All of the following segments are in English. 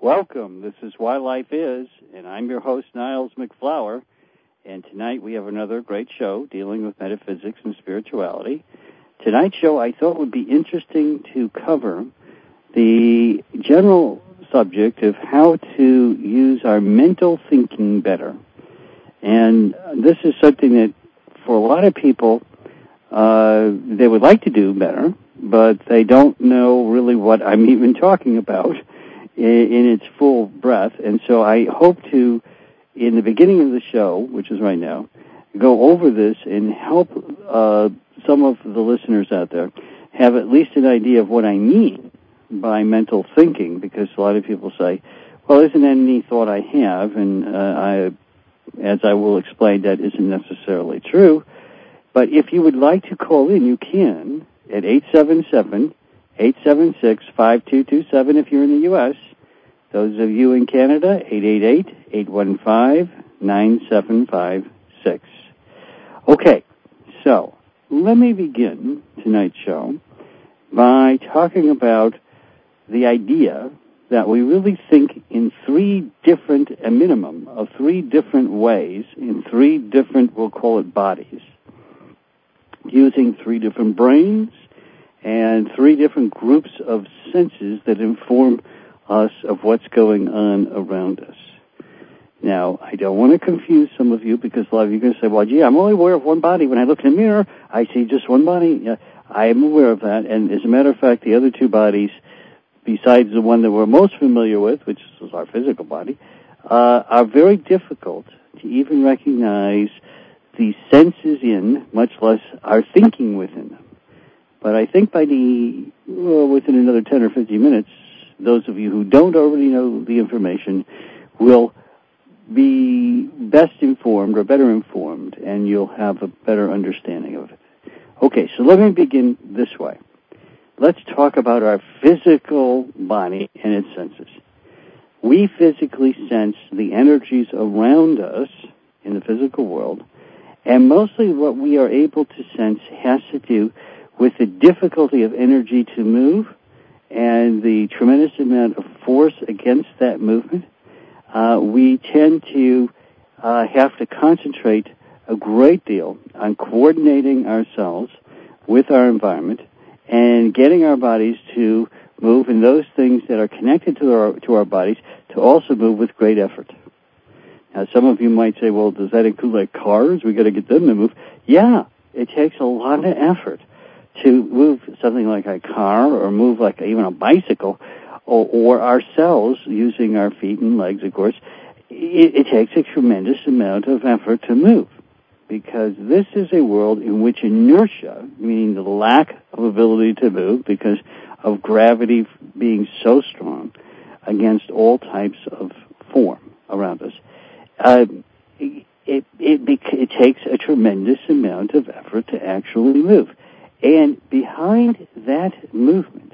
Welcome. This is Why Life Is, and I'm your host, Niles McFlower. And tonight we have another great show dealing with metaphysics and spirituality. Tonight's show I thought would be interesting to cover the general subject of how to use our mental thinking better. And this is something that for a lot of people they would like to do better, but they don't know really what I'm even talking about in its full breadth. And so I hope to, in the beginning of the show, which is right now, go over this and help some of the listeners out there have at least an idea of what I mean by mental thinking, because a lot of people say, well, isn't that any thought I have? And as I will explain, that isn't necessarily true. But if you would like to call in, you can at 877-876-5227 if you're in the U.S. Those of you in Canada, 888-815-9756. Okay, so let me begin tonight's show by talking about the idea that we really think in a minimum of three different ways, in three different, we'll call it bodies, using three different brains and three different groups of senses that inform us of what's going on around us. Now, I don't want to confuse some of you, because a lot of you are going to say, well, gee, I'm only aware of one body. When I look in the mirror, I see just one body. I am aware of that, and as a matter of fact, the other two bodies, besides the one that we're most familiar with, which is our physical body, are very difficult to even recognize the senses in, much less our thinking within them. But I think within another 10 or 15 minutes, those of you who don't already know the information will be best informed or better informed, and you'll have a better understanding of it. Okay, so let me begin this way. Let's talk about our physical body and its senses. We physically sense the energies around us in the physical world, and mostly what we are able to sense has to do with the difficulty of energy to move and the tremendous amount of force against that movement. We tend to have to concentrate a great deal on coordinating ourselves with our environment and getting our bodies to move, and those things that are connected to our bodies to also move with great effort. Now, some of you might say, well, does that include like cars? We got to get them to move. Yeah, it takes a lot of effort to move something like a car, or move like even a bicycle, or ourselves using our feet and legs, of course. It takes a tremendous amount of effort to move, because this is a world in which inertia, meaning the lack of ability to move because of gravity being so strong against all types of form around us, it takes a tremendous amount of effort to actually move. And behind that movement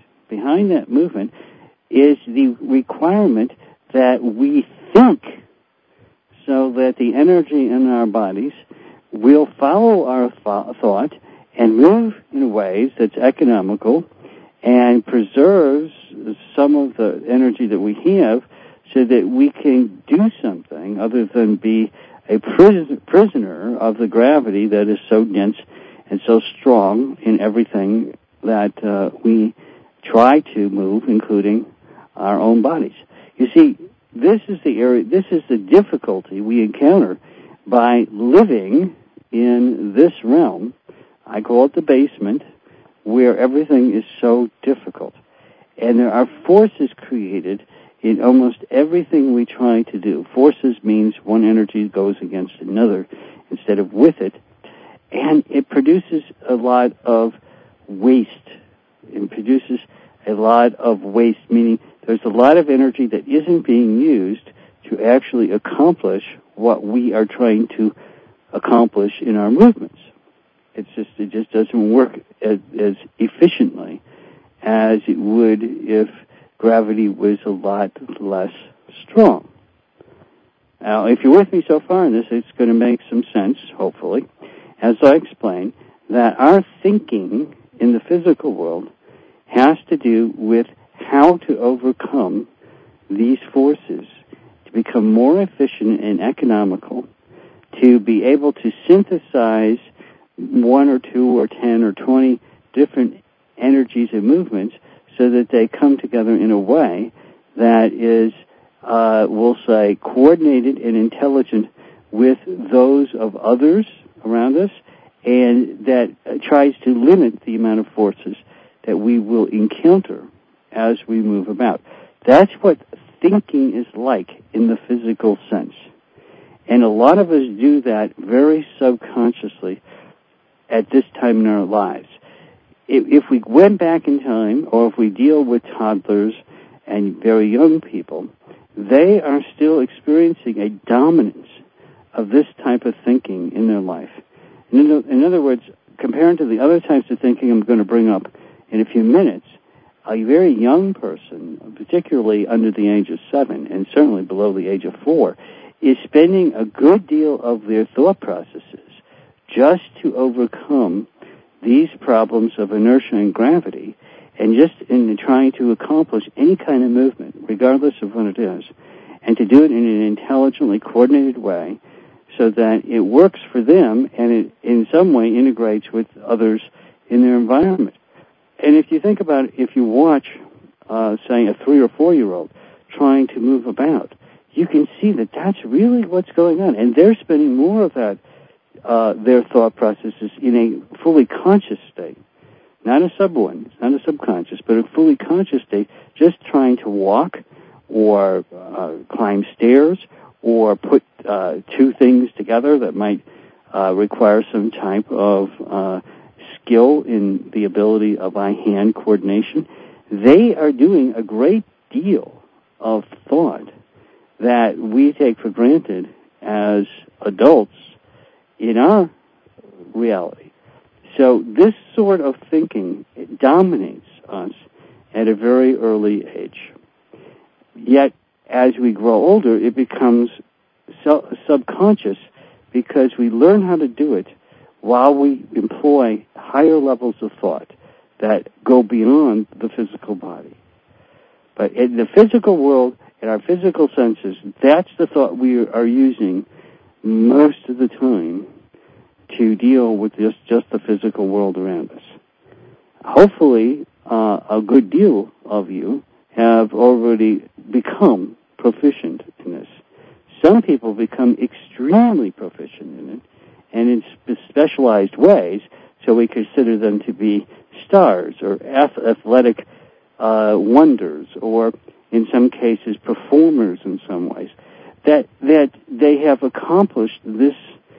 is the requirement that we think, so that the energy in our bodies will follow our thought and move in ways that's economical and preserves some of the energy that we have, so that we can do something other than be a prisoner of the gravity that is so dense and so strong in everything that we try to move, including our own bodies. You see, this is the difficulty we encounter by living in this realm. I call it the basement, where everything is so difficult. And there are forces created in almost everything we try to do. Forces means one energy goes against another instead of with it. And it produces a lot of waste. It produces a lot of waste, meaning there's a lot of energy that isn't being used to actually accomplish what we are trying to accomplish in our movements. It just doesn't work as efficiently as it would if gravity was a lot less strong. Now, if you're with me so far in this, it's going to make some sense, hopefully, as I explain that our thinking in the physical world has to do with how to overcome these forces to become more efficient and economical, to be able to synthesize 1 or 2 or 10 or 20 different energies and movements so that they come together in a way that is, we'll say, coordinated and intelligent with those of others around us, and that tries to limit the amount of forces that we will encounter as we move about. That's what thinking is like in the physical sense. And a lot of us do that very subconsciously at this time in our lives. If we went back in time, or if we deal with toddlers and very young people, they are still experiencing a dominance of this type of thinking in their life. In other words, compared to the other types of thinking I'm going to bring up in a few minutes, a very young person, particularly under the age of 7 and certainly below the age of 4, is spending a good deal of their thought processes just to overcome these problems of inertia and gravity, and just in trying to accomplish any kind of movement, regardless of what it is, and to do it in an intelligently coordinated way so that it works for them and it in some way integrates with others in their environment. And if you think about it, if you watch, say, a 3 or 4-year-old trying to move about, you can see that that's really what's going on. And they're spending more of that, their thought processes in a fully conscious state. Not a sub one, not a subconscious, but a fully conscious state, just trying to walk or climb stairs or put 2 things together that might require some type of skill in the ability of eye-hand coordination. They are doing a great deal of thought that we take for granted as adults in our reality. So this sort of thinking dominates us at a very early age. Yet, as we grow older, it becomes subconscious because we learn how to do it while we employ higher levels of thought that go beyond the physical body. But in the physical world, in our physical senses, that's the thought we are using most of the time to deal with just the physical world around us. Hopefully, a good deal of you have already become proficient in this. Some people become extremely proficient in it, and in specialized ways, so we consider them to be stars or athletic wonders, or in some cases performers in some ways, that they have accomplished this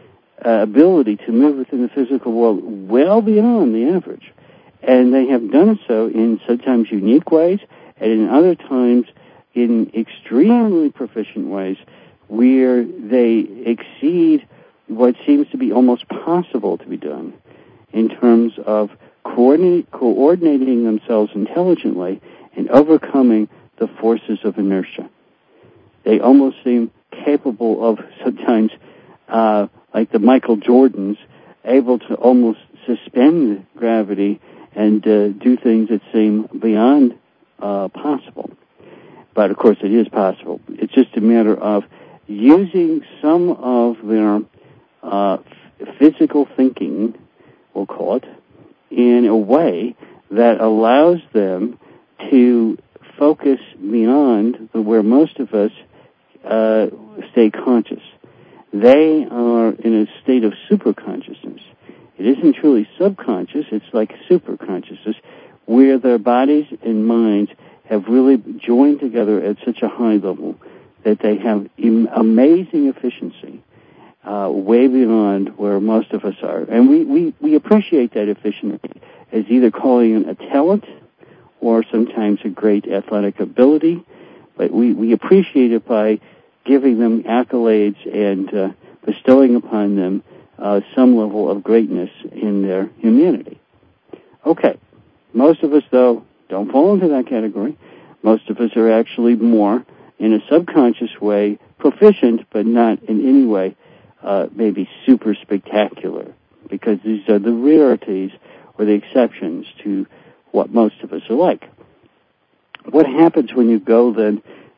ability to move within the physical world well beyond the average. And they have done so in sometimes unique ways, and in other times in extremely proficient ways where they exceed what seems to be almost possible to be done in terms of coordinating themselves intelligently and overcoming the forces of inertia. They almost seem capable of sometimes, like the Michael Jordans, able to almost suspend gravity and do things that seem beyond possible. But, of course, it is possible. It's just a matter of using some of their physical thinking, we'll call it, in a way that allows them to focus beyond where most of us stay conscious. They are in a state of superconsciousness. It isn't truly subconscious, it's like superconsciousness, where their bodies and minds have really joined together at such a high level that they have amazing efficiency, way beyond where most of us are. And we appreciate that efficiency as either calling it a talent or sometimes a great athletic ability, but we appreciate it by giving them accolades and bestowing upon them some level of greatness in their humanity. Okay, most of us, though, don't fall into that category. Most of us are actually more, in a subconscious way, proficient, but not in any way maybe super spectacular, because these are the rarities or the exceptions to what most of us are like. What happens when you go then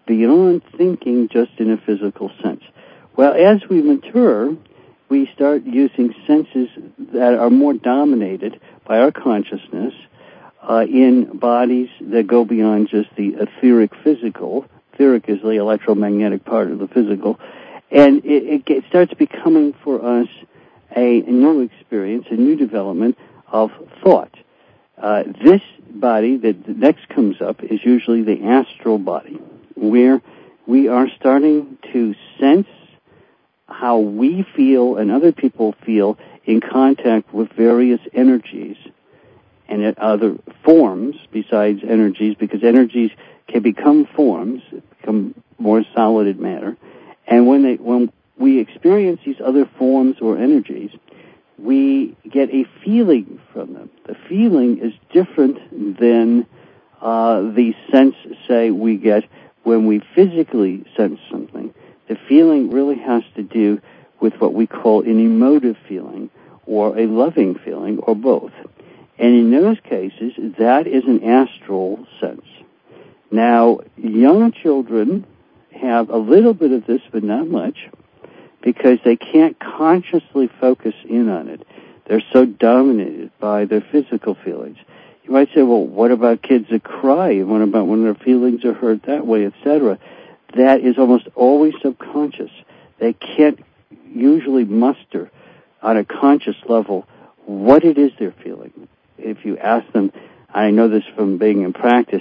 beyond thinking just in a physical sense. Well, as we mature, we start using senses that are more dominated by our consciousness in bodies that go beyond just the etheric physical. Etheric is the electromagnetic part of the physical. And it starts becoming for us a new experience, a new development of thought. This body that next comes up is usually the astral body, where we are starting to sense how we feel and other people feel in contact with various energies and other forms besides energies, because energies can become forms, become more solid matter. And when we experience these other forms or energies, we get a feeling from them. The feeling is different than the sense, say, we get when we physically sense something. The feeling really has to do with what we call an emotive feeling or a loving feeling or both. And in those cases, that is an astral sense. Now, young children have a little bit of this, but not much, because they can't consciously focus in on it. They're so dominated by their physical feelings. You might say, well, what about kids that cry? And what about when their feelings are hurt that way, etc.? That is almost always subconscious. They can't usually muster on a conscious level what it is they're feeling. If you ask them, I know this from being in practice,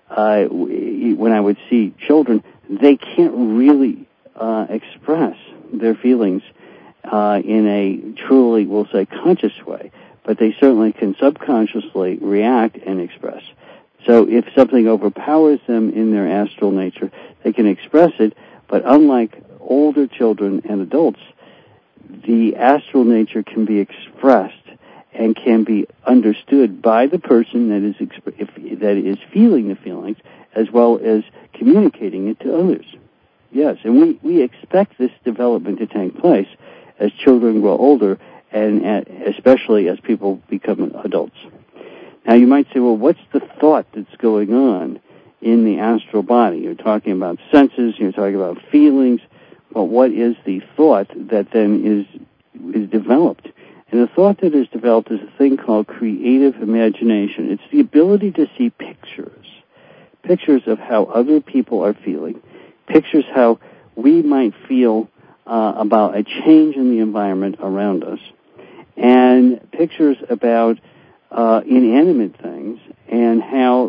when I would see children, they can't really express their feelings in a truly, we'll say, conscious way, but they certainly can subconsciously react and express. So if something overpowers them in their astral nature, they can express it, but unlike older children and adults, the astral nature can be expressed and can be understood by the person that is feeling the feelings, as well as communicating it to others. Yes, and we expect this development to take place as children grow older, and especially as people become adults. Now, you might say, well, what's the thought that's going on in the astral body? You're talking about senses, you're talking about feelings. Well, what is the thought that then is developed? And the thought that is developed is a thing called creative imagination. It's the ability to see pictures of how other people are feeling, pictures how we might feel about a change in the environment around us, and pictures about inanimate things and how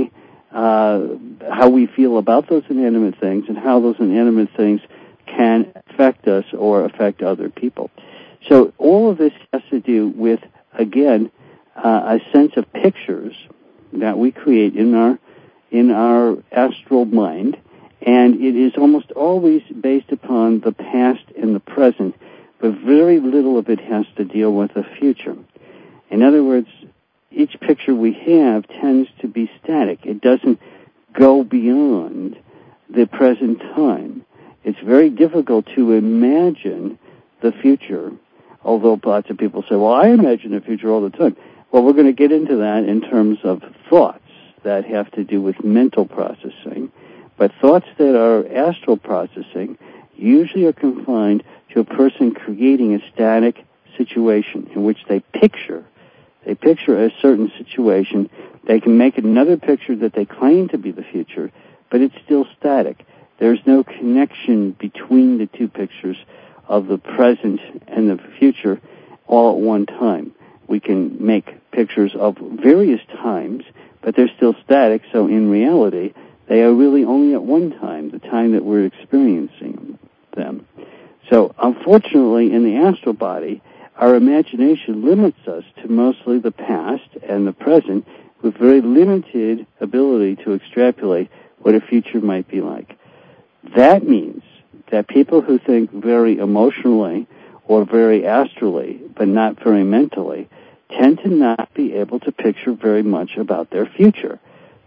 we feel about those inanimate things and how those inanimate things can affect us or affect other people. So all of this has to do with, again, a sense of pictures that we create in our astral mind, and it is almost always based upon the past and the present, but very little of it has to deal with the future. In other words, each picture we have tends to be static. It doesn't go beyond the present time. It's very difficult to imagine the future, although lots of people say, well, I imagine the future all the time. Well, we're going to get into that in terms of thoughts that have to do with mental processing. But thoughts that are astral processing usually are confined to a person creating a static situation in which they picture a certain situation. They can make another picture that they claim to be the future, but it's still static. There's no connection between the two pictures of the present and the future all at one time. We can make pictures of various times, but they're still static, so in reality, they are really only at one time, the time that we're experiencing them. So, unfortunately, in the astral body, our imagination limits us to mostly the past and the present, with very limited ability to extrapolate what a future might be like. That means that people who think very emotionally or very astrally, but not very mentally, tend to not be able to picture very much about their future.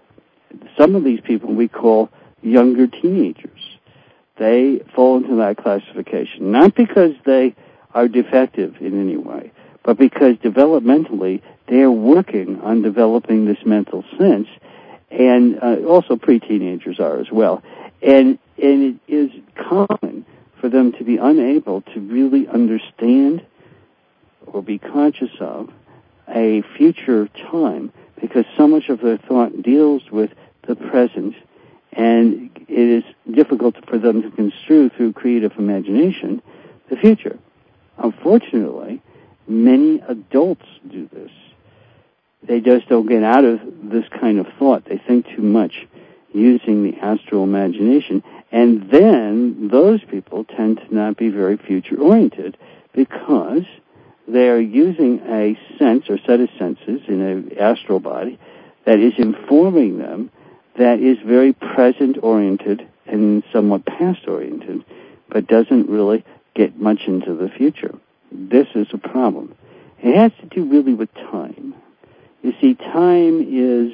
Some of these people we call younger teenagers. They fall into that classification, not because they are defective in any way, but because developmentally they are working on developing this mental sense, and also pre-teenagers are as well. And it is common for them to be unable to really understand or be conscious of a future time, because so much of their thought deals with the present, and it is difficult for them to construe through creative imagination the future. Unfortunately, many adults do this. They just don't get out of this kind of thought. They think too much using the astral imagination, and then those people tend to not be very future-oriented because they are using a sense or set of senses in an astral body that is informing them, that is very present-oriented and somewhat past-oriented, but doesn't really get much into the future. This is a problem. It has to do really with time. You see, time is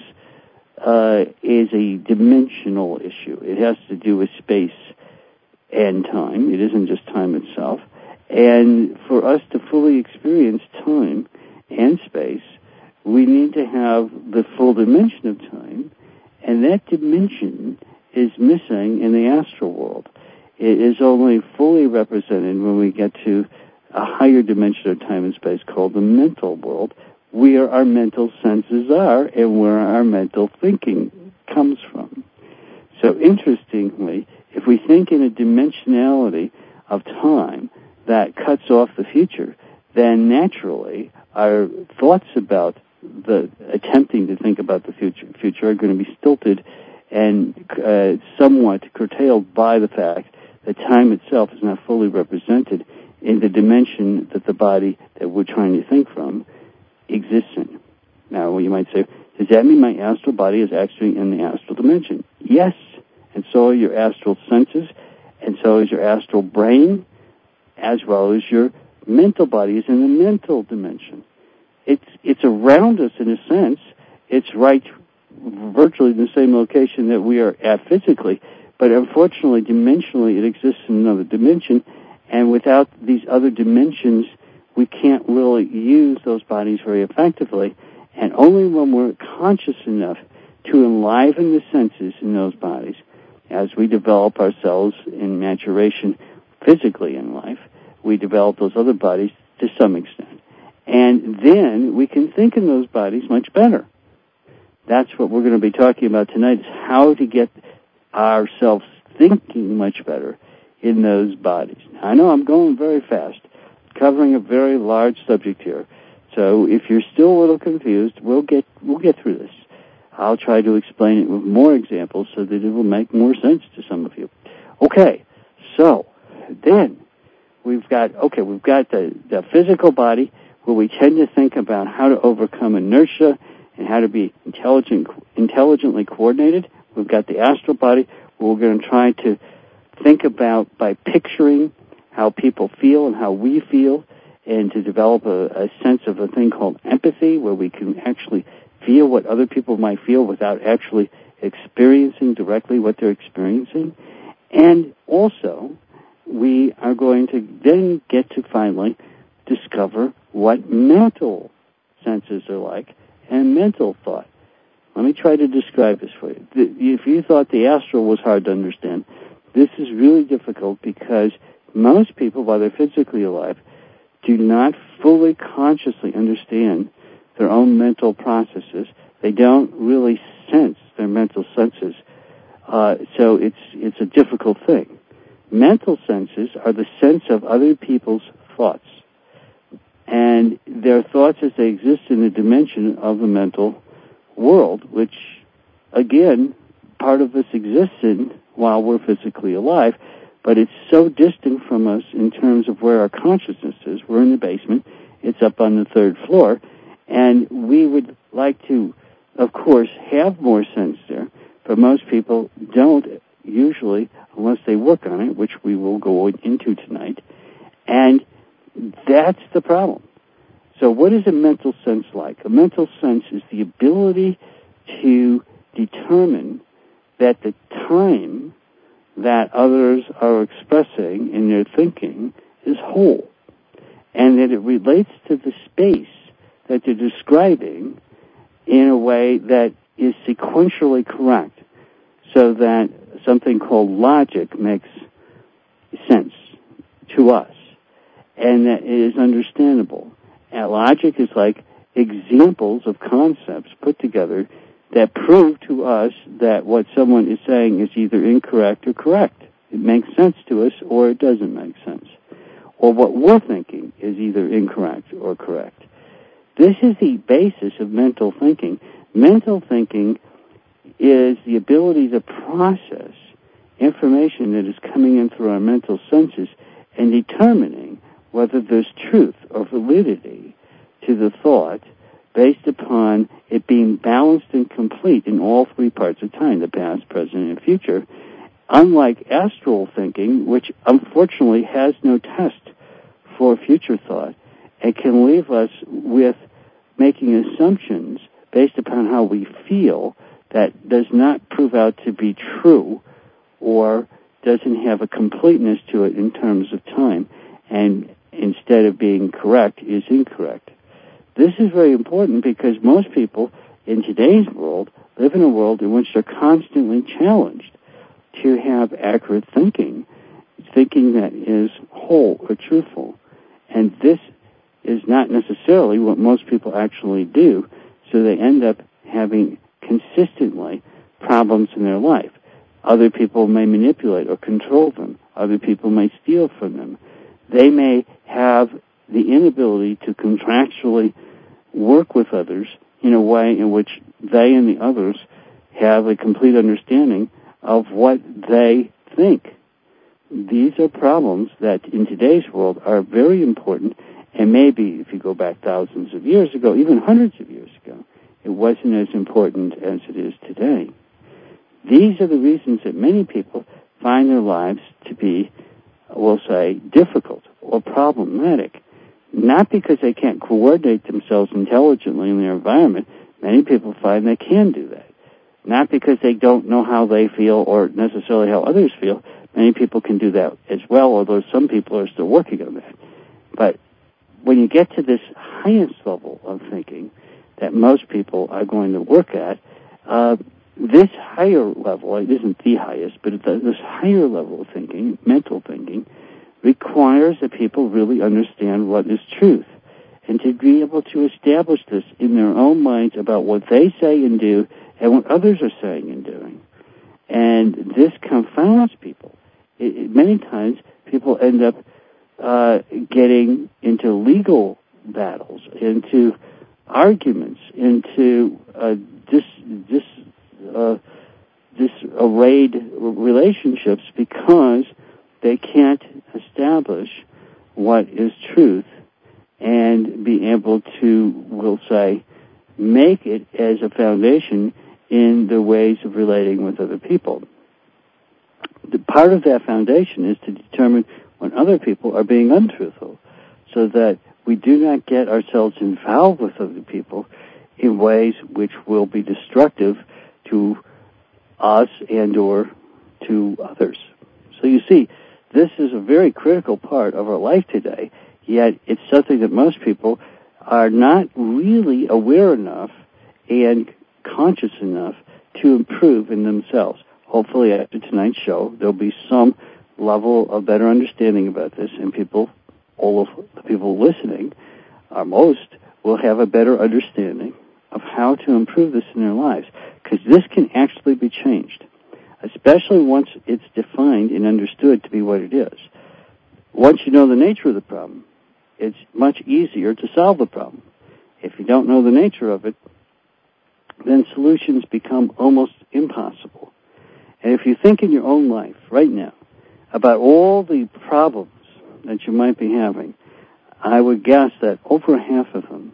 a dimensional issue. It has to do with space and time. It isn't just time itself. And for us to fully experience time and space, we need to have the full dimension of time, and that dimension is missing in the astral world. It is only fully represented when we get to a higher dimension of time and space called the mental world, where our mental senses are and where our mental thinking comes from. So interestingly, if we think in a dimensionality of time that cuts off the future, then naturally our thoughts about the attempting to think about the future are going to be stilted and somewhat curtailed by the fact that time itself is not fully represented in the dimension that the body that we're trying to think from exists in. Now, you might say, does that mean my astral body is actually in the astral dimension? Yes, and so are your astral senses, and so is your astral brain, as well as your mental body is in the mental dimension. It's around us in a sense. It's right virtually in the same location that we are at physically, but unfortunately, dimensionally, it exists in another dimension, and without these other dimensions, we can't really use those bodies very effectively, and only when we're conscious enough to enliven the senses in those bodies, as we develop ourselves in maturation physically in life, we develop those other bodies to some extent. And then we can think in those bodies much better. That's what we're going to be talking about tonight, is how to get ourselves thinking much better in those bodies. Now, I know I'm going very fast, covering a very large subject here. So if you're still a little confused, we'll get through this. I'll try to explain it with more examples so that it will make more sense to some of you. Okay, so then we've got the physical body, where we tend to think about how to overcome inertia and how to be intelligently coordinated. We've got the astral body, where we're going to try to think about by picturing how people feel and how we feel, and to develop a sense of a thing called empathy, where we can actually feel what other people might feel without actually experiencing directly what they're experiencing. And also, we are going to then get to finally discover what mental senses are like and mental thought. Let me try to describe this for you. If you thought the astral was hard to understand, this is really difficult because most people, while they're physically alive, do not fully consciously understand their own mental processes. They don't really sense their mental senses. So it's a difficult thing. Mental senses are the sense of other people's thoughts. And their thoughts as they exist in the dimension of the mental world, which, again, part of us exists in while we're physically alive, but it's so distant from us in terms of where our consciousness is. We're in the basement. It's up on the third floor. And we would like to, of course, have more sense there, but most people don't usually, unless they work on it, which we will go into tonight. And that's the problem. So what is a mental sense like? A mental sense is the ability to determine that the time that others are expressing in their thinking is whole, and that it relates to the space that they're describing in a way that is sequentially correct, so that something called logic makes sense to us, and that it is understandable. And logic is like examples of concepts put together that prove to us that what someone is saying is either incorrect or correct. It makes sense to us or it doesn't make sense. Or what we're thinking is either incorrect or correct. This is the basis of mental thinking. Mental thinking is the ability to process information that is coming in through our mental senses and determining whether there's truth or validity to the thought based upon it being balanced and complete in all three parts of time, the past, present, and future, unlike astral thinking, which unfortunately has no test for future thought and can leave us with making assumptions based upon how we feel that does not prove out to be true or doesn't have a completeness to it in terms of time, and instead of being correct is incorrect. This is very important because most people in today's world live in a world in which they're constantly challenged to have accurate thinking that is whole or truthful. And this is not necessarily what most people actually do, so they end up having consistently problems in their life. Other people may manipulate or control them. Other people may steal from them. They may have the inability to contractually work with others in a way in which they and the others have a complete understanding of what they think. These are problems that in today's world are very important, and maybe if you go back thousands of years ago, even hundreds of years ago, it wasn't as important as it is today. These are the reasons that many people find their lives to be, we'll say, difficult or problematic. Not because they can't coordinate themselves intelligently in their environment. Many people find they can do that. Not because they don't know how they feel or necessarily how others feel. Many people can do that as well, although some people are still working on that. But when you get to this highest level of thinking that most people are going to work at, this higher level, it isn't the highest, but this higher level of thinking, mental thinking, requires that people really understand what is truth and to be able to establish this in their own minds about what they say and do and what others are saying and doing. And this confounds people. Many times people end up getting into legal battles, into arguments, into disarrayed relationships because they can't establish what is truth and be able to, we'll say, make it as a foundation in the ways of relating with other people. The part of that foundation is to determine when other people are being untruthful so that we do not get ourselves involved with other people in ways which will be destructive to us and or to others. So you see, this is a very critical part of our life today, yet it's something that most people are not really aware enough and conscious enough to improve in themselves. Hopefully after tonight's show, there'll be some level of better understanding about this, and people, all of the people listening, most, will have a better understanding of how to improve this in their lives, because this can actually be changed, especially once it's defined and understood to be what it is. Once you know the nature of the problem, it's much easier to solve the problem. If you don't know the nature of it, then solutions become almost impossible. And if you think in your own life right now about all the problems that you might be having, I would guess that over half of them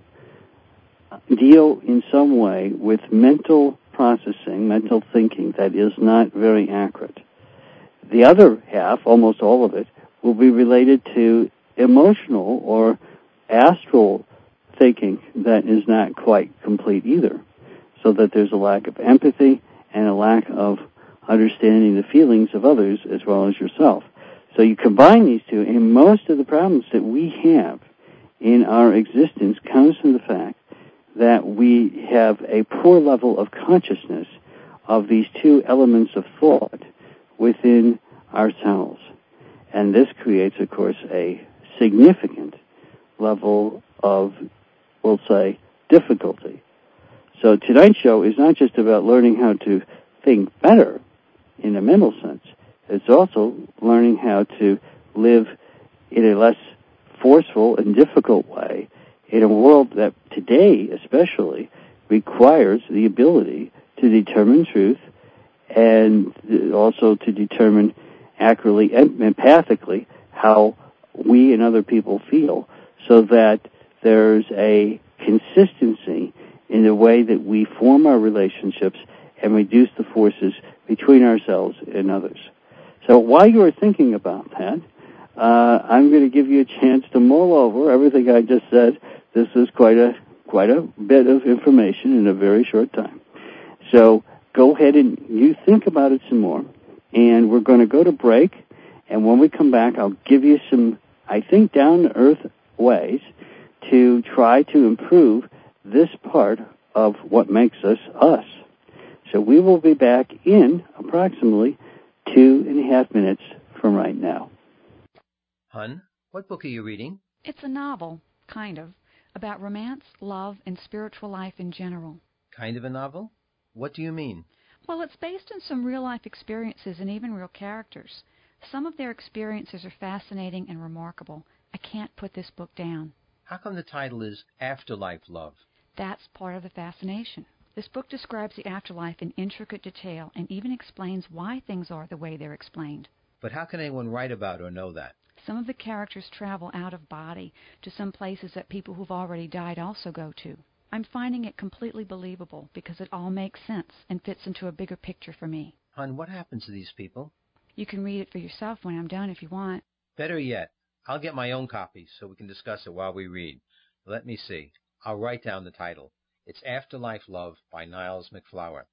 deal in some way with mental processing, mental thinking that is not very accurate. The other half, almost all of it, will be related to emotional or astral thinking that is not quite complete either, so that there's a lack of empathy and a lack of understanding the feelings of others as well as yourself. So you combine these two, and most of the problems that we have in our existence comes from the fact that we have a poor level of consciousness of these two elements of thought within ourselves. And this creates, of course, a significant level of, we'll say, difficulty. So tonight's show is not just about learning how to think better in a mental sense. It's also learning how to live in a less forceful and difficult way in a world that today especially requires the ability to determine truth and also to determine accurately, empathically, how we and other people feel, so that there's a consistency in the way that we form our relationships and reduce the forces between ourselves and others. So while you are thinking about that, I'm going to give you a chance to mull over everything I just said. This is quite a bit of information in a very short time. So go ahead and you think about it some more. And we're going to go to break. And when we come back, I'll give you some, I think, down-to-earth ways to try to improve this part of what makes us us. So we will be back in approximately 2.5 minutes from right now. Hun, what book are you reading? It's a novel, kind of, about romance, love, and spiritual life in general. Kind of a novel? What do you mean? Well, it's based on some real-life experiences and even real characters. Some of their experiences are fascinating and remarkable. I can't put this book down. How come the title is Afterlife Love? That's part of the fascination. This book describes the afterlife in intricate detail and even explains why things are the way they're explained. But how can anyone write about or know that? Some of the characters travel out of body to some places that people who've already died also go to. I'm finding it completely believable because it all makes sense and fits into a bigger picture for me. Hun, what happens to these people? You can read it for yourself when I'm done if you want. Better yet, I'll get my own copy so we can discuss it while we read. Let me see. I'll write down the title. It's Afterlife Love by Niles MacFlouer.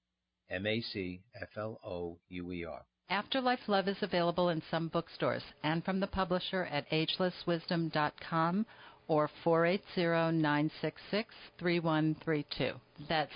MacFlouer. Afterlife Love is available in some bookstores and from the publisher at agelesswisdom.com or 480-966-3132. That's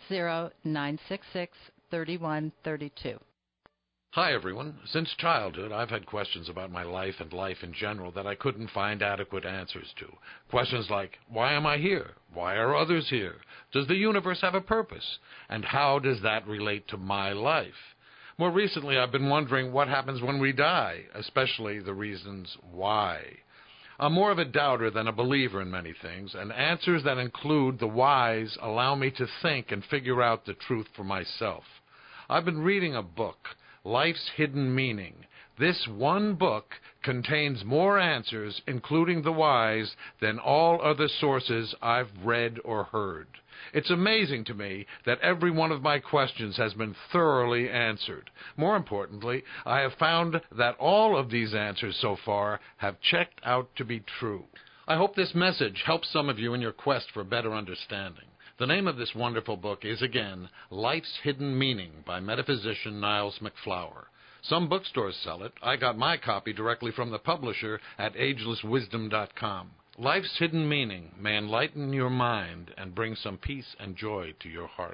480-966-3132. Hi, everyone. Since childhood, I've had questions about my life and life in general that I couldn't find adequate answers to. Questions like, why am I here? Why are others here? Does the universe have a purpose? And how does that relate to my life? More recently, I've been wondering what happens when we die, especially the reasons why. I'm more of a doubter than a believer in many things, and answers that include the whys allow me to think and figure out the truth for myself. I've been reading a book, Life's Hidden Meaning. This one book contains more answers, including the whys, than all other sources I've read or heard. It's amazing to me that every one of my questions has been thoroughly answered. More importantly, I have found that all of these answers so far have checked out to be true. I hope this message helps some of you in your quest for better understanding. The name of this wonderful book is, again, Life's Hidden Meaning by metaphysician Niles MacFlouer. Some bookstores sell it. I got my copy directly from the publisher at agelesswisdom.com. Life's Hidden Meaning may enlighten your mind and bring some peace and joy to your heart.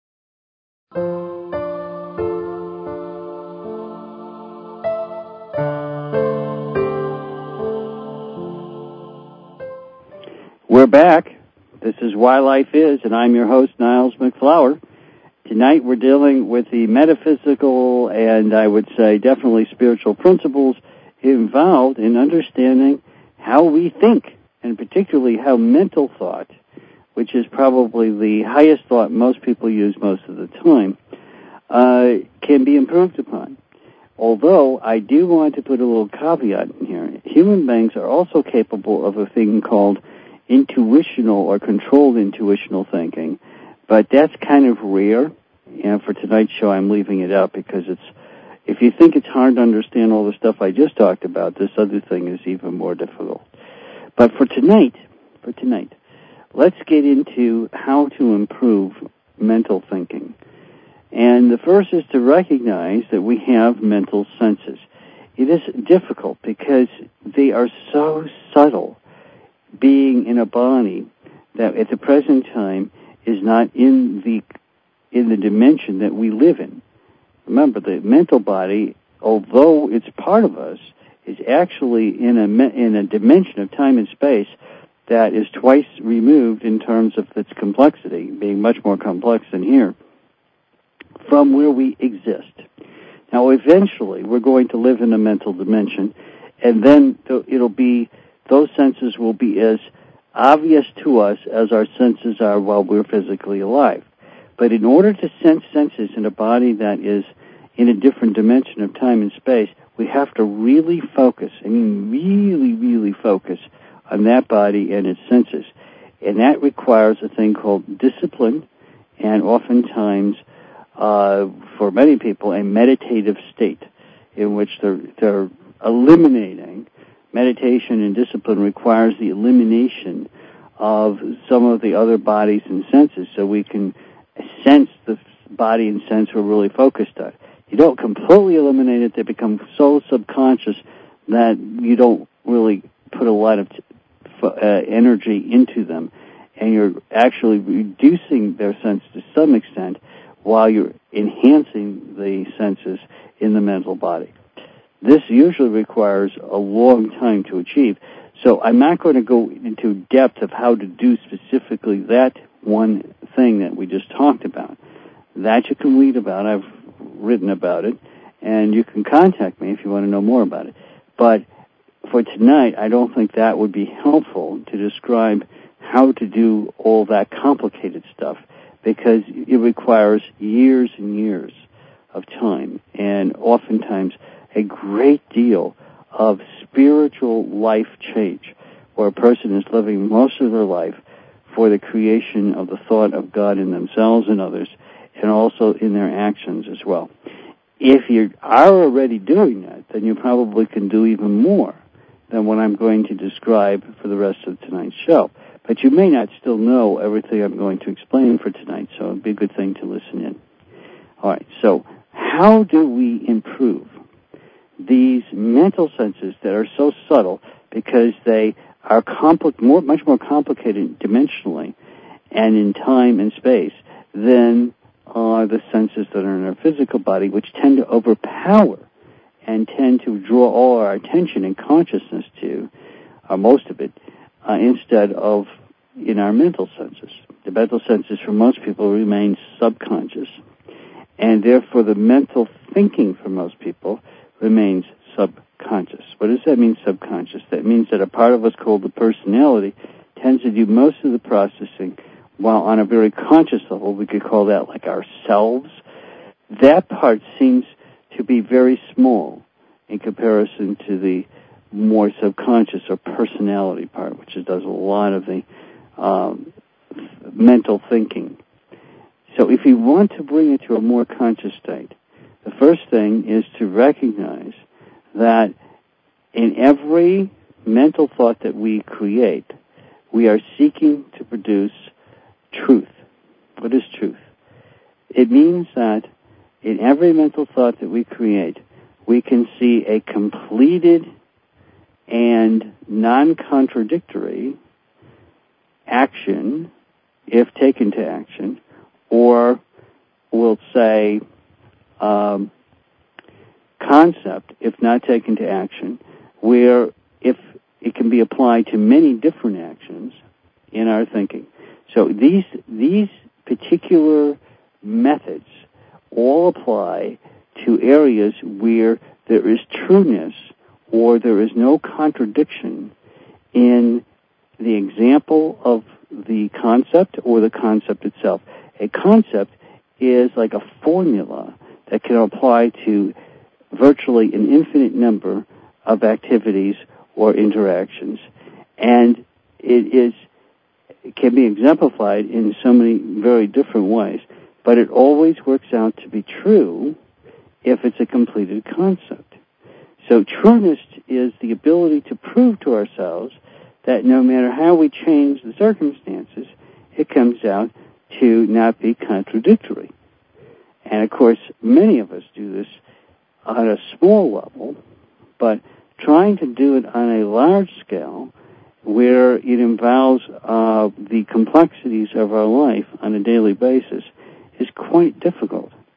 We're back. This is Why Life Is, and I'm your host, Niles MacFlouer. Tonight we're dealing with the metaphysical and, I would say, definitely spiritual principles involved in understanding how we think, and particularly how mental thought, which is probably the highest thought most people use most of the time, can be improved upon. Although I do want to put a little caveat in here. Human beings are also capable of a thing called intuitional or controlled intuitional thinking, but that's kind of rare. And for tonight's show, I'm leaving it out because if you think it's hard to understand all the stuff I just talked about, this other thing is even more difficult. But for tonight, let's get into how to improve mental thinking. And the first is to recognize that we have mental senses. It is difficult because they are so subtle, being in a body that at the present time is not in the dimension that we live in. Remember, the mental body although it's part of us, is actually in a dimension of time and space that is twice removed in terms of its complexity, being much more complex than here, from where we exist. Now, eventually, we're going to live in a mental dimension, and then those senses will be as obvious to us as our senses are while we're physically alive. But in order to sense senses in a body that is in a different dimension of time and space, we have to really focus, really focus on that body and its senses. And that requires a thing called discipline, and oftentimes, for many people, a meditative state in which they're eliminating. Meditation and discipline requires the elimination of some of the other bodies and senses so we can sense the body and sense we're really focused on. You don't completely eliminate it. They become so subconscious that you don't really put a lot of energy into them, and you're actually reducing their sense to some extent while you're enhancing the senses in the mental body. This usually requires a long time to achieve, so I'm not going to go into depth of how to do specifically that one thing that we just talked about. That you can read about. I've written about it, and you can contact me if you want to know more about it. But for tonight, I don't think that would be helpful to describe how to do all that complicated stuff, because it requires years and years of time, and oftentimes a great deal of spiritual life change, where a person is living most of their life for the creation of the thought of God in themselves and others, and also in their actions as well. If you are already doing that, then you probably can do even more than what I'm going to describe for the rest of tonight's show. But you may not still know everything I'm going to explain for tonight, so it would be a good thing to listen in. All right, so how do we improve these mental senses that are so subtle because they are much more complicated dimensionally and in time and space than are the senses that are in our physical body, which tend to overpower and tend to draw all our attention and consciousness to, most of it, instead of in our mental senses. The mental senses for most people remain subconscious, and therefore the mental thinking for most people remains subconscious. What does that mean, subconscious? That means that a part of what's called the personality tends to do most of the processing, while on a very conscious level, we could call that like ourselves. That part seems to be very small in comparison to the more subconscious or personality part, which does a lot of the mental thinking. So if you want to bring it to a more conscious state, the first thing is to recognize that in every mental thought that we create, we are seeking to produce truth. What is truth? It means that in every mental thought that we create, we can see a completed and non-contradictory action if taken to action, or we'll say concept if not taken to action, where if it can be applied to many different actions in our thinking. So these particular methods all apply to areas where there is trueness or there is no contradiction in the example of the concept or the concept itself. A concept is like a formula that can apply to virtually an infinite number of activities or interactions, and it can be exemplified in so many very different ways, but it always works out to be true if it's a completed concept. So trueness is the ability to prove to ourselves that no matter how we change the circumstances, it comes out to not be contradictory. And of course, many of us do this on a small level, but trying to do it on a large scale where it involves the complexities of our life on a daily basis is quite difficult.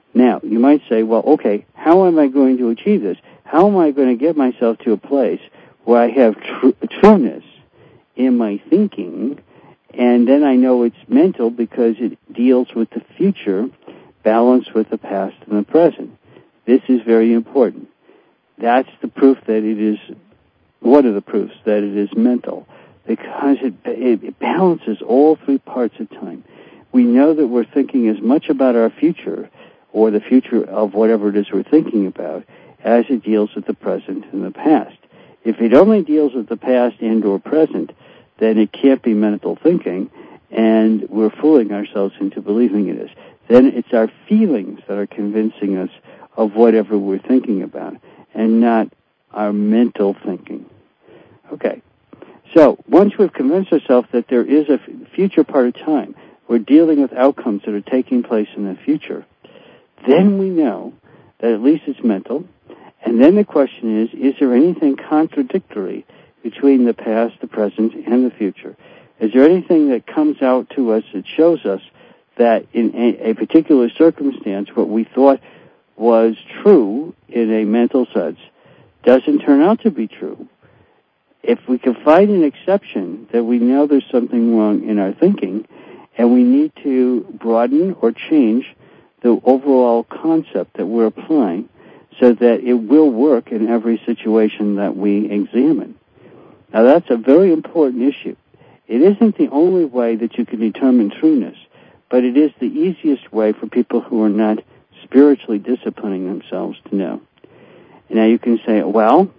Now, you might say, well, okay, how am I going to achieve this? How am I going to get myself to a place where I have trueness in my thinking, and then I know it's mental because it deals with the future, balanced with the past and the present? This is very important. That's the proof that it is, one of the proofs that it is mental, because it balances all three parts of time. We know that we're thinking as much about our future, or the future of whatever it is we're thinking about, as it deals with the present and the past. If it only deals with the past and or present, then it can't be mental thinking, and we're fooling ourselves into believing it is. Then it's our feelings that are convincing us of whatever we're thinking about, and not our mental thinking. Okay. So, once we've convinced ourselves that there is a future part of time, we're dealing with outcomes that are taking place in the future, then we know that at least it's mental, and then the question is there anything contradictory between the past, the present, and the future? Is there anything that comes out to us that shows us that in a particular circumstance, what we thought was true in a mental sense doesn't turn out to be true? If we can find an exception, that we know there's something wrong in our thinking, and we need to broaden or change the overall concept that we're applying so that it will work in every situation that we examine. Now, that's a very important issue. It isn't the only way that you can determine trueness, but it is the easiest way for people who are not spiritually disciplining themselves to know. Now, you can say, well,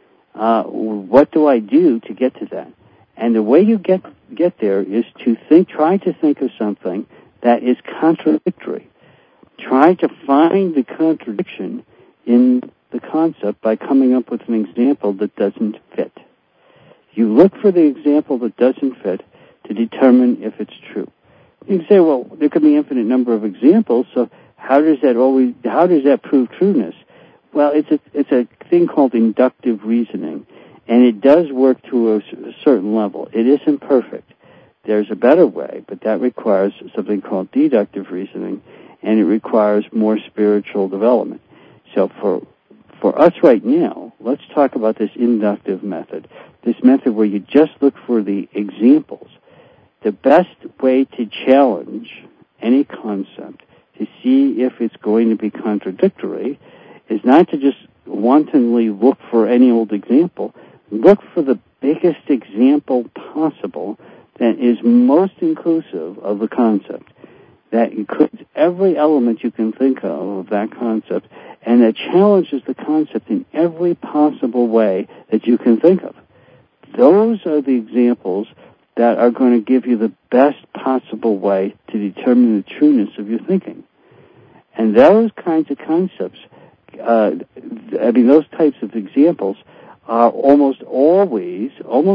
what do I do to get to that? And the way you get there is to try to think of something that is contradictory. Try to find the contradiction in the concept by coming up with an example that doesn't fit. You look for the example that doesn't fit to determine if it's true. You can say, well, there could be an infinite number of examples, so how does that prove trueness? Well, it's a thing called inductive reasoning, and it does work to a certain level. It isn't perfect. There's a better way, but that requires something called deductive reasoning, and it requires more spiritual development. So for us right now, let's talk about this inductive method, this method where you just look for the examples. The best way to challenge any concept to see if it's going to be contradictory is not to just wantonly look for any old example. Look for the biggest example possible that is most inclusive of the concept, that includes every element you can think of that concept, and that challenges the concept in every possible way that you can think of. Those are the examples that are going to give you the best possible way to determine the trueness of your thinking. And those kinds of concepts, those types of examples are almost always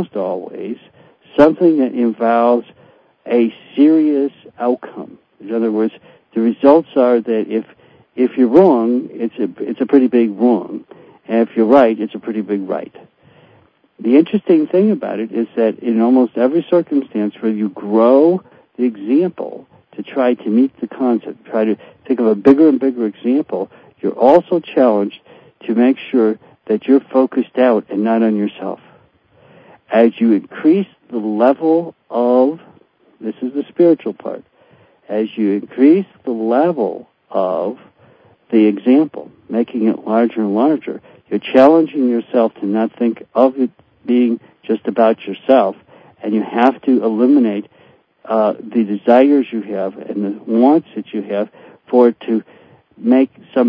something that involves a serious outcome. In other words, the results are that if you're wrong, it's a pretty big wrong, and if you're right, it's a pretty big right. The interesting thing about it is that in almost every circumstance where you grow the example to try to meet the concept, try to think of a bigger and bigger example, you're also challenged to make sure that you're focused out and not on yourself. As you increase the level of, this is the spiritual part, as you increase the level of the example, making it larger and larger, you're challenging yourself to not think of it being just about yourself, and you have to eliminate the desires you have and the wants that you have for it to make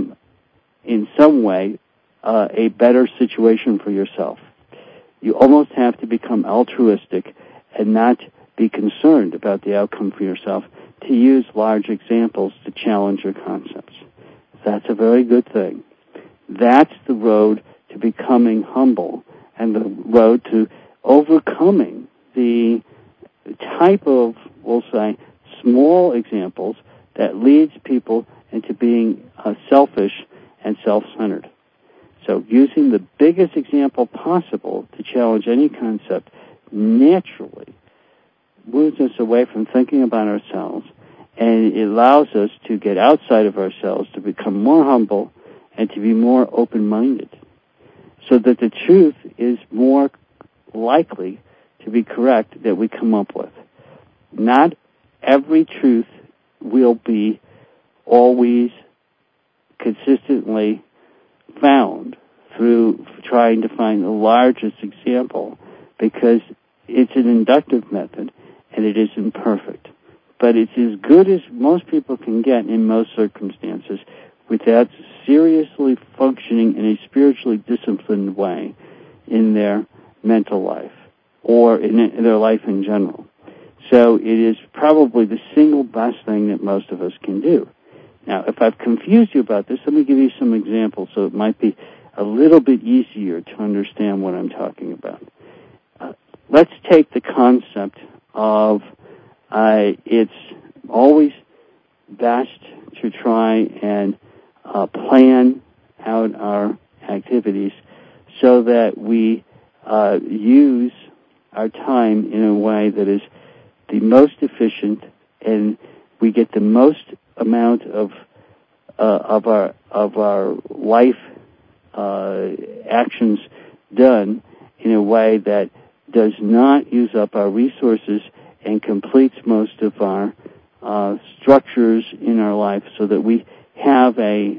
in some way, a better situation for yourself. You almost have to become altruistic and not be concerned about the outcome for yourself, to use large examples to challenge your concepts. That's a very good thing. That's the road to becoming humble and the road to overcoming the type of, we'll say, small examples that leads people into being selfish and self-centered. So using the biggest example possible to challenge any concept naturally moves us away from thinking about ourselves And it allows us to get outside of ourselves, to become more humble, and to be more open-minded, so that the truth is more likely to be correct that we come up with. Not every truth will be always consistently found through trying to find the largest example, because it's an inductive method and it isn't perfect. But it's as good as most people can get in most circumstances without seriously functioning in a spiritually disciplined way in their mental life or in their life in general. So it is probably the single best thing that most of us can do. Now, if I've confused you about this, let me give you some examples so it might be a little bit easier to understand what I'm talking about. Let's take the concept of it's always best to try and plan out our activities so that we use our time in a way that is the most efficient, and we get the most amount of our life actions done in a way that does not use up our resources and completes most of our structures in our life, so that we have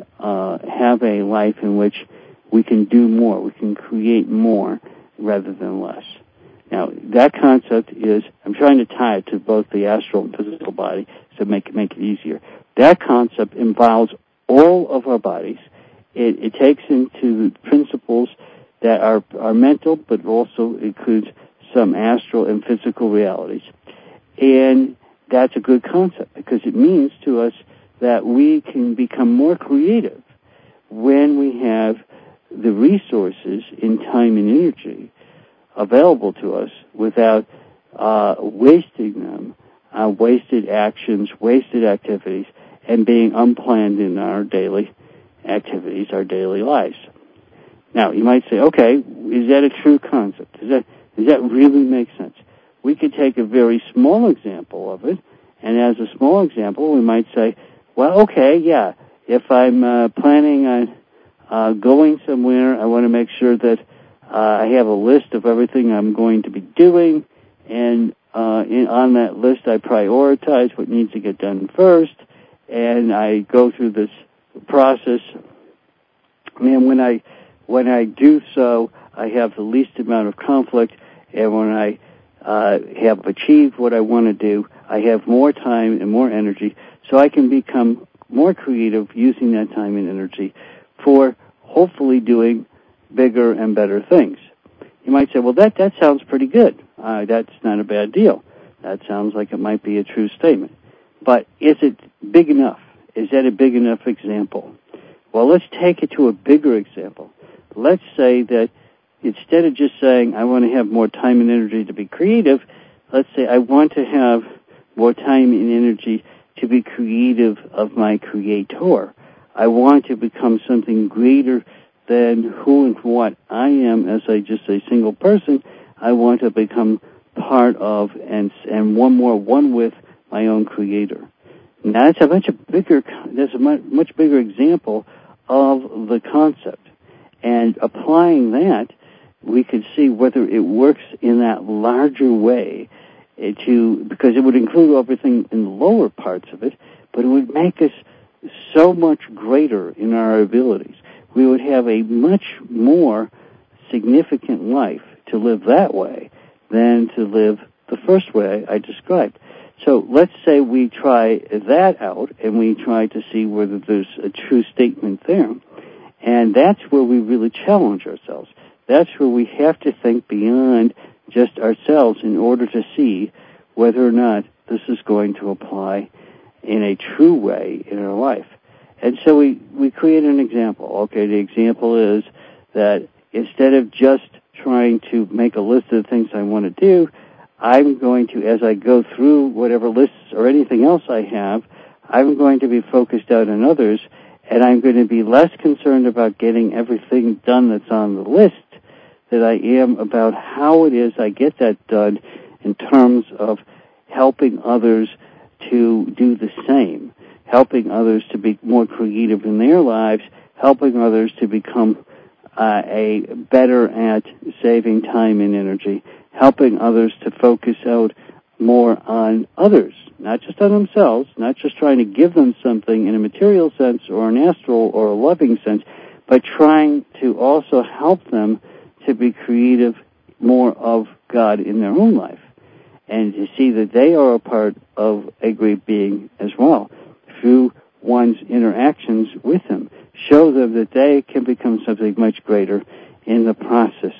a life in which we can do more, we can create more rather than less. Now, that concept is, I'm trying to tie it to both the astral and physical body to make it easier. That concept involves all of our bodies. It takes into principles that are mental, but also includes some astral and physical realities. And that's a good concept, because it means to us that we can become more creative when we have the resources in time and energy available to us without wasting them, wasted actions, wasted activities, and being unplanned in our daily activities, our daily lives. Now, you might say, okay, is that a true concept? Does that really make sense? We could take a very small example of it, and as a small example, we might say, well, okay, yeah, if I'm planning on going somewhere, I want to make sure that I have a list of everything I'm going to be doing, and on that list I prioritize what needs to get done first, and I go through this process. And when I do so, I have the least amount of conflict, and when I have achieved what I want to do, I have more time and more energy, so I can become more creative using that time and energy for hopefully doing bigger and better things. You might say, well, that sounds pretty good. That's not a bad deal. That sounds like it might be a true statement. But is it big enough? Is that a big enough example? Well, let's take it to a bigger example. Let's say that instead of just saying, I want to have more time and energy to be creative, let's say I want to have more time and energy to be creative of my creator. I want to become something greater than who and what I am as just a single person. I want to become part of and one with my own creator. Now that's a much bigger example of the concept. And applying that, we could see whether it works in that larger way because it would include everything in the lower parts of it, but it would make us so much greater in our abilities. We would have a much more significant life to live that way than to live the first way I described. So let's say we try that out and we try to see whether there's a true statement there. And that's where we really challenge ourselves. That's where we have to think beyond just ourselves in order to see whether or not this is going to apply in a true way in our life. And so we create an example. Okay, the example is that instead of just trying to make a list of the things I want to do, I'm going to, as I go through whatever lists or anything else I have, I'm going to be focused out on others, and I'm going to be less concerned about getting everything done that's on the list than I am about how it is I get that done in terms of helping others to do the same, helping others to be more creative in their lives, helping others to become better at saving time and energy, helping others to focus out more on others, not just on themselves, not just trying to give them something in a material sense or an astral or a loving sense, but trying to also help them to be creative more of God in their own life, and to see that they are a part of a great being as well through one's interactions with Him. Show them that they can become something much greater in the process.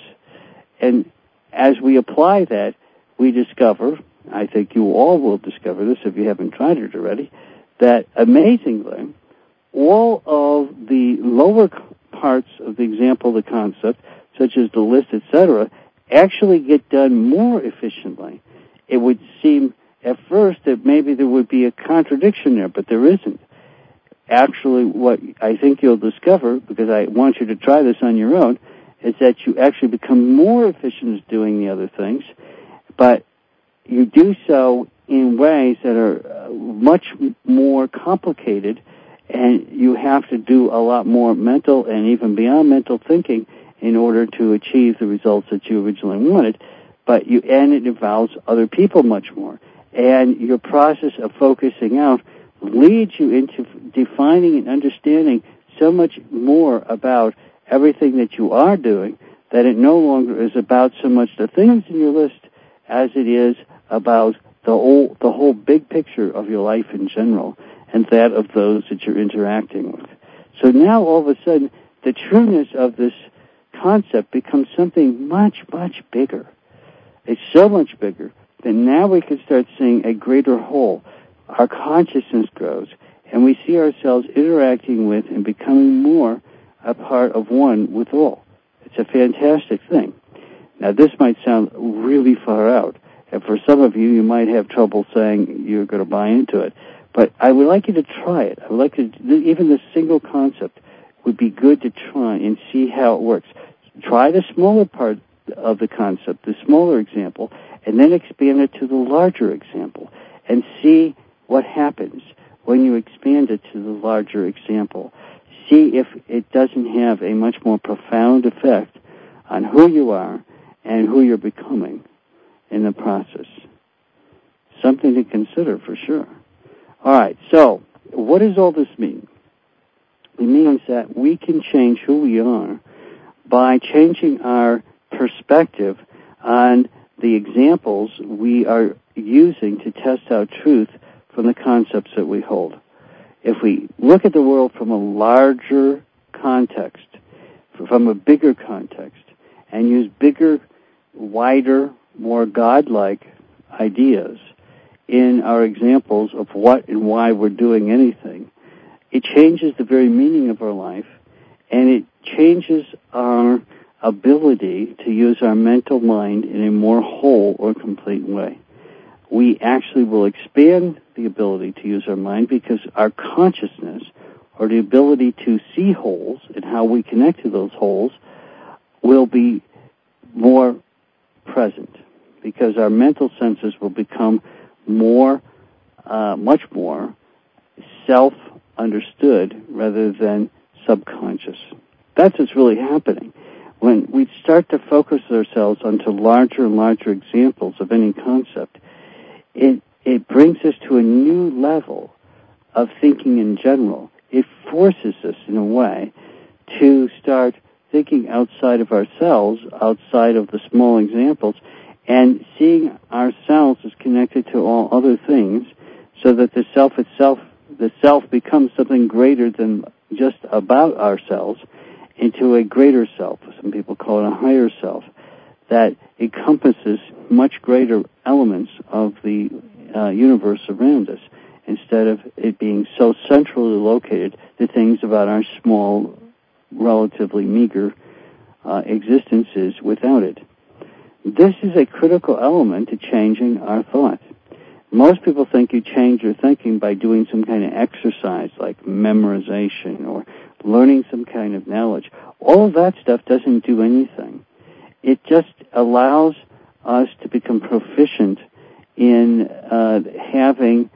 And as we apply that, we discover, I think you all will discover this if you haven't tried it already, that amazingly, all of the lower parts of the example, the concept, such as the list, etc., actually get done more efficiently. It would seem at first that maybe there would be a contradiction there, but there isn't. Actually, what I think you'll discover, because I want you to try this on your own, is that you actually become more efficient at doing the other things, but you do so in ways that are much more complicated, and you have to do a lot more mental and even beyond mental thinking in order to achieve the results that you originally wanted. And it involves other people much more. And your process of focusing out leads you into defining and understanding so much more about everything that you are doing that it no longer is about so much the things in your list as it is about the whole big picture of your life in general and that of those that you're interacting with. So now all of a sudden the trueness of this concept becomes something much, much bigger. It's so much bigger that now we can start seeing a greater whole. Our consciousness grows, and we see ourselves interacting with and becoming more a part of one with all. It's a fantastic thing. Now, this might sound really far out, and for some of you, you might have trouble saying you're going to buy into it. But I would like you to try it. I would like to, even the single concept would be good to try and see how it works. Try the smaller part of the concept, the smaller example, and then expand it to the larger example, and see what happens when you expand it to the larger example. See if it doesn't have a much more profound effect on who you are and who you're becoming in the process. Something to consider for sure. All right, so what does all this mean? It means that we can change who we are by changing our perspective on the examples we are using to test out truth from the concepts that we hold. If we look at the world from a larger context, from a bigger context, and use bigger, wider, more godlike ideas in our examples of what and why we're doing anything, it changes the very meaning of our life, and it changes our ability to use our mental mind in a more whole or complete way. We actually will expand the ability to use our mind because our consciousness, or the ability to see holes and how we connect to those holes, will be more present because our mental senses will become more, much more self-understood rather than subconscious. That's what's really happening. When we start to focus ourselves onto larger and larger examples of any concept, it brings us to a new level of thinking in general. It forces us, in a way, to start thinking outside of ourselves, outside of the small examples, and seeing ourselves as connected to all other things, so that the self itself, the self becomes something greater than just about ourselves, into a greater self. Some people call it a higher self, that encompasses much greater elements of the universe around us, instead of it being so centrally located to things about our small, relatively meager existences without it. This is a critical element to changing our thought. Most people think you change your thinking by doing some kind of exercise like memorization or learning some kind of knowledge. All of that stuff doesn't do anything. It just allows us to become proficient in having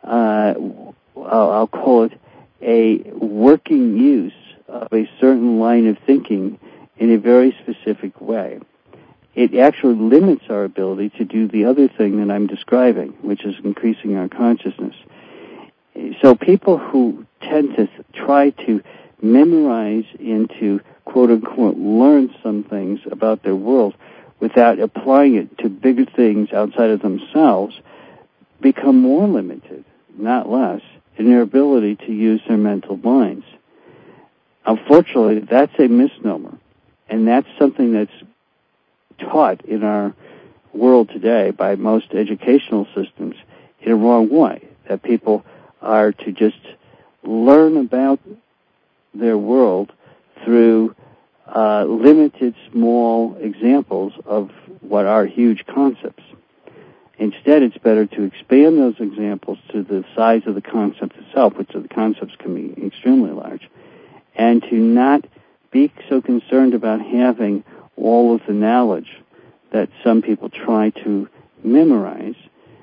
I'll call it a working use of a certain line of thinking in a very specific way. It actually limits our ability to do the other thing that I'm describing, which is increasing our consciousness. So people who tend to try to memorize and to, quote-unquote, learn some things about their world without applying it to bigger things outside of themselves become more limited, not less, in their ability to use their mental minds. Unfortunately, that's a misnomer, and that's something that's taught in our world today by most educational systems in a wrong way, that people are to just learn about their world through limited, small examples of what are huge concepts. Instead, it's better to expand those examples to the size of the concept itself, which the concepts can be extremely large, and to not be so concerned about having all of the knowledge that some people try to memorize,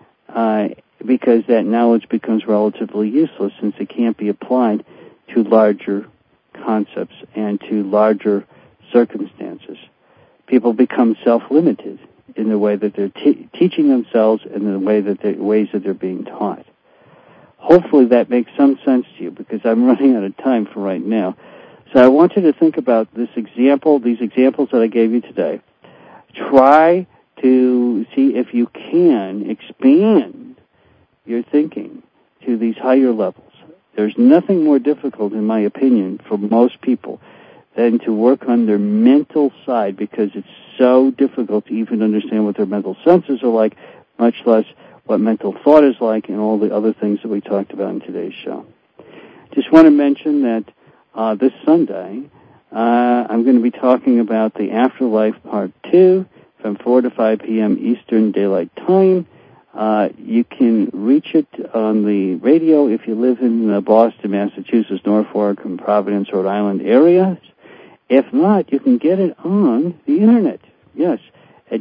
because that knowledge becomes relatively useless since it can't be applied to larger concepts and to larger circumstances. People become self-limited in the way that they're teaching themselves and in the ways that they're being taught. Hopefully that makes some sense to you, because I'm running out of time for right now. So I want you to think about these examples that I gave you today. Try to see if you can expand your thinking to these higher levels. There's nothing more difficult, in my opinion, for most people than to work on their mental side, because it's so difficult to even understand what their mental senses are like, much less what mental thought is like, and all the other things that we talked about in today's show. Just want to mention that this Sunday, I'm going to be talking about the Afterlife Part 2 from 4 to 5 p.m. Eastern Daylight Time. You can reach it on the radio if you live in the Boston, Massachusetts, Norfolk, and Providence, Rhode Island areas. If not, you can get it on the Internet, yes, at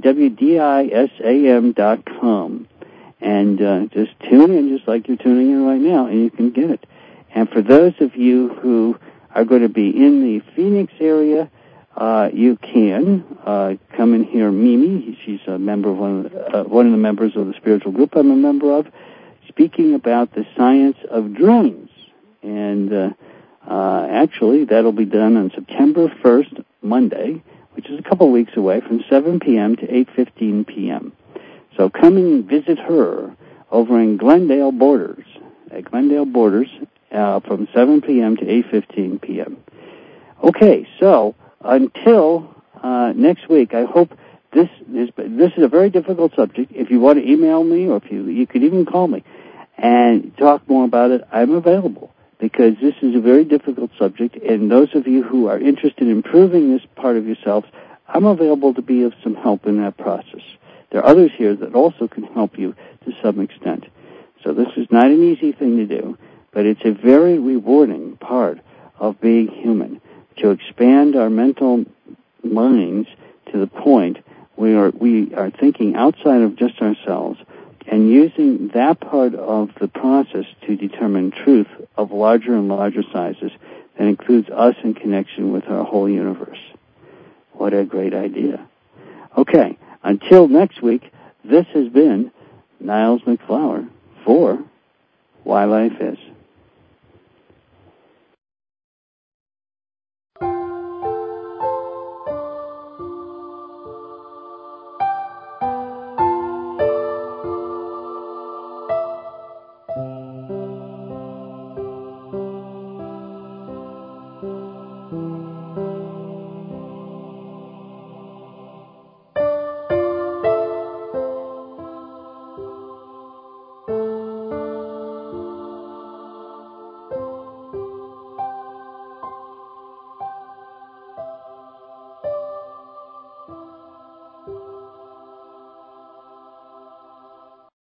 WDISAM.com. And just tune in just like you're tuning in right now, and you can get it. And for those of you who are going to be in the Phoenix area, you can come and hear Mimi. She's a member of one of the members of the spiritual group I'm a member of, speaking about the science of dreams. And actually, that'll be done on September 1st, Monday, which is a couple weeks away, from 7 p.m. to 8:15 p.m. So come and visit her over in Glendale Borders, from 7 p.m. to 8:15 p.m. Okay, so until next week, I hope this is a very difficult subject. If you want to email me, or if you could even call me and talk more about it, I'm available, because this is a very difficult subject, and those of you who are interested in improving this part of yourselves, I'm available to be of some help in that process. There are others here that also can help you to some extent. So this is not an easy thing to do, but it's a very rewarding part of being human, to expand our mental minds to the point where we are thinking outside of just ourselves and using that part of the process to determine truth of larger and larger sizes that includes us in connection with our whole universe. What a great idea. Okay, until next week, this has been Niles MacFlouer for Why Life Is.